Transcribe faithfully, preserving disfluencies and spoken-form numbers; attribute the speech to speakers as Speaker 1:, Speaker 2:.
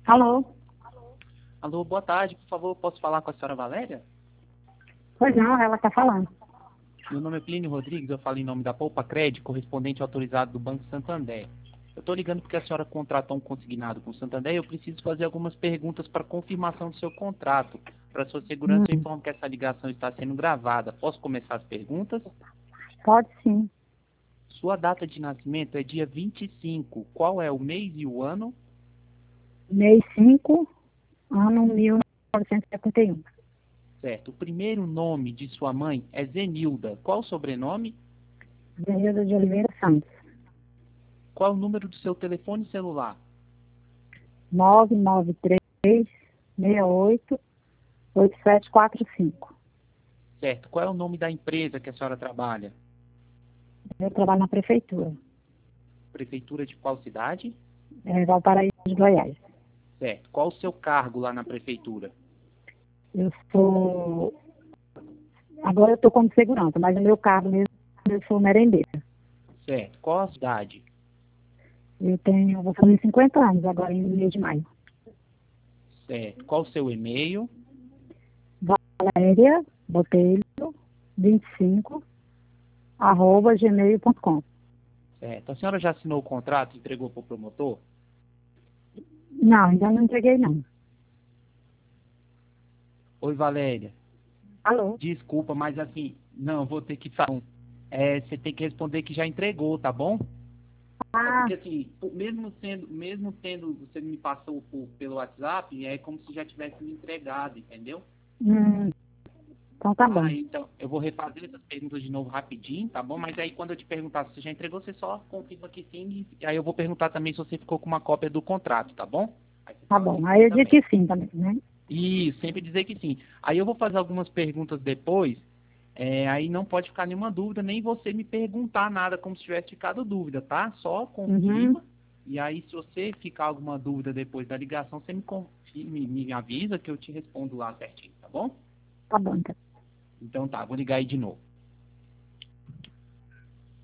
Speaker 1: Alô?
Speaker 2: Alô, boa tarde. Por favor, posso falar com a senhora Valéria?
Speaker 1: Pois não, ela está falando.
Speaker 2: Meu nome é Plínio Rodrigues, eu falo em nome da Poupa Crédito, correspondente autorizado do Banco Santander. Eu estou ligando porque a senhora contratou um consignado com o Santander e eu preciso fazer algumas perguntas para confirmação do seu contrato. Para sua segurança, eu
Speaker 1: Hum,
Speaker 2: informo que essa ligação está sendo gravada. Posso começar as perguntas?
Speaker 1: pode sim.
Speaker 2: Sua data de nascimento é dia vinte e cinco. Qual é o mês e o ano?
Speaker 1: Mês cinco, ano mil novecentos e setenta e um.
Speaker 2: Certo. O primeiro nome de sua mãe é Zenilda. Qual o sobrenome?
Speaker 1: Avenida de Oliveira Santos.
Speaker 2: Qual o número do seu telefone celular?
Speaker 1: nove nove três, seis oito, oito sete quatro cinco.
Speaker 2: Certo. Qual é o nome da empresa que a senhora trabalha?
Speaker 1: Eu trabalho na prefeitura,
Speaker 2: Prefeitura de qual cidade?
Speaker 1: é Valparaíso de Goiás.
Speaker 2: Certo. Qual o seu cargo lá na prefeitura?
Speaker 1: Eu sou... Agora eu estou como segurança, mas o meu cargo mesmo, eu sou merendeira.
Speaker 2: Certo. Qual a cidade?
Speaker 1: Eu tenho, vou fazer cinquenta anos agora em mês de maio.
Speaker 2: Certo. Qual o seu e-mail?
Speaker 1: Valéria Botelho, vinte e cinco, arroba gmail ponto com.
Speaker 2: Certo. A senhora já assinou o contrato e entregou para o promotor?
Speaker 1: Não, ainda não entreguei não.
Speaker 2: Oi, Valéria.
Speaker 1: Alô?
Speaker 2: Desculpa, mas assim, não, vou ter que falar. É, você tem que responder que já entregou, tá bom? É
Speaker 1: Ah,
Speaker 2: porque assim, mesmo sendo, mesmo tendo, você me passou por, pelo WhatsApp, é como se já tivesse me entregado, entendeu?
Speaker 1: hum, então tá
Speaker 2: Ah,
Speaker 1: bom.
Speaker 2: então, eu vou refazer essas perguntas de novo rapidinho, tá bom? Mas aí quando eu te perguntar se você já entregou, você só confirma que sim, e aí eu vou perguntar também se você ficou com uma cópia do contrato, tá bom? Aí você
Speaker 1: Tá
Speaker 2: fala que
Speaker 1: bom. Aí
Speaker 2: sim
Speaker 1: eu digo
Speaker 2: também.
Speaker 1: que sim também, né?
Speaker 2: Isso, sempre dizer que sim. Aí eu vou fazer algumas perguntas depois, é, aí não pode ficar nenhuma dúvida, nem você me perguntar nada como se tivesse ficado dúvida, tá? Só
Speaker 1: Uhum.
Speaker 2: confirma, e aí se você ficar alguma dúvida depois da ligação, você me, confirma, me, me avisa que eu te respondo lá certinho, tá bom?
Speaker 1: Tá bom, então.
Speaker 2: Então tá, vou ligar aí de novo.